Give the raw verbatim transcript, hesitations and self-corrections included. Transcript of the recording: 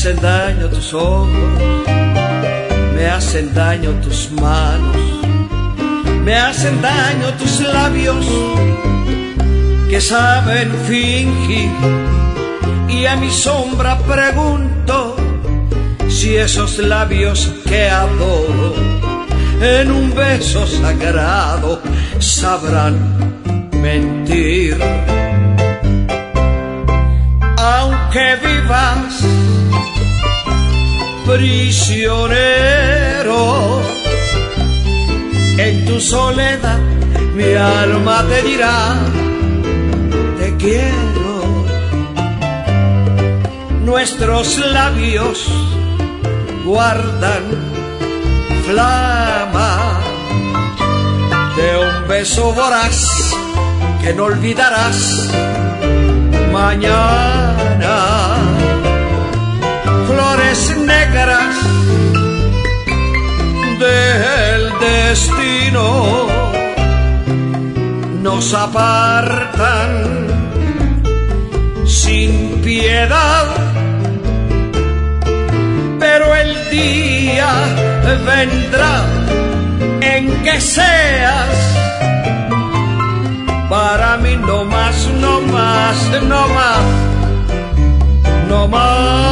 hacen daño tus ojos, me hacen daño tus manos, me hacen daño tus labios que saben fingir. Y a mi sombra pregunto si esos labios que adoro en un beso sagrado sabrán mentir. Aunque vivas prisionero en tu soledad, mi alma te dirá te quiero. Nuestros labios guardan flama de un beso voraz que no olvidarás mañana. Flores negras del destino nos apartan sin piedad, pero el día vendrá en que seas para mí no más, no más, no más, no más.